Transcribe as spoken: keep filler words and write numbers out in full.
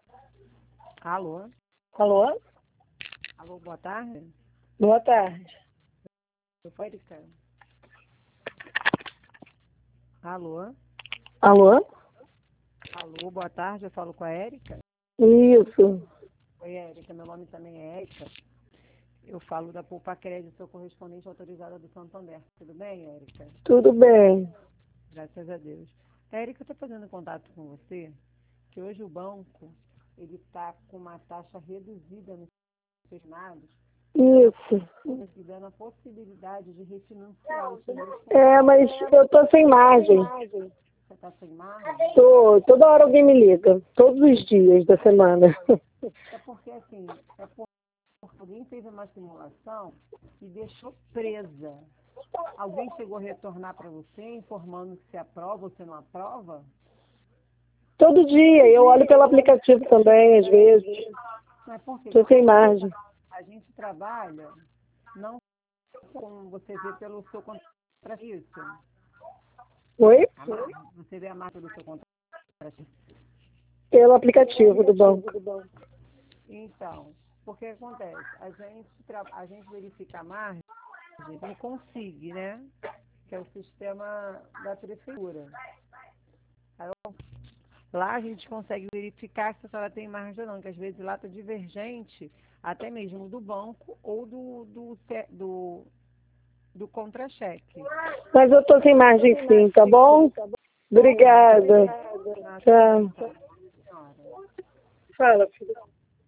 Alô? Alô? Alô, boa tarde. Boa tarde. Eu sou Érica. Alô? Alô? Alô, boa tarde, eu falo com a Érica. Isso. Oi, Érica, meu nome também é Érica. Eu falo da Poupa Crédito, sou correspondente autorizada do Santander. Tudo bem, Érica? Tudo bem. Graças a Deus. Érica, eu estou fazendo contato com você, que hoje o banco ele está com uma taxa reduzida nos firmados, Isso. dando a possibilidade de refinanciar os seus. É, mas eu tô sem margem. Você está sem margem? Tô, toda hora alguém me liga. Todos os dias da semana. É porque, assim, é porque alguém fez uma simulação e deixou presa. Alguém chegou a retornar para você informando se aprova ou se não aprova? Todo dia. Eu olho pelo aplicativo também, às vezes. Não é porque Tô sem margem. a gente trabalha não como você vê pelo seu contrato. Isso. Oi? A marca, você vê a marca do seu contrato. Pelo aplicativo do banco. Então, o que acontece? A gente, tra- a gente verifica a margem no Consig, né? Que é o sistema da prefeitura. Aí, lá a gente consegue verificar se a senhora tem margem ou não, que às vezes lá está divergente até mesmo do banco ou do, do, ce- do, do contra-cheque. Mas eu tô sem margem sim, tá bom? Obrigada. Na Tchau. senhora. Fala, filho.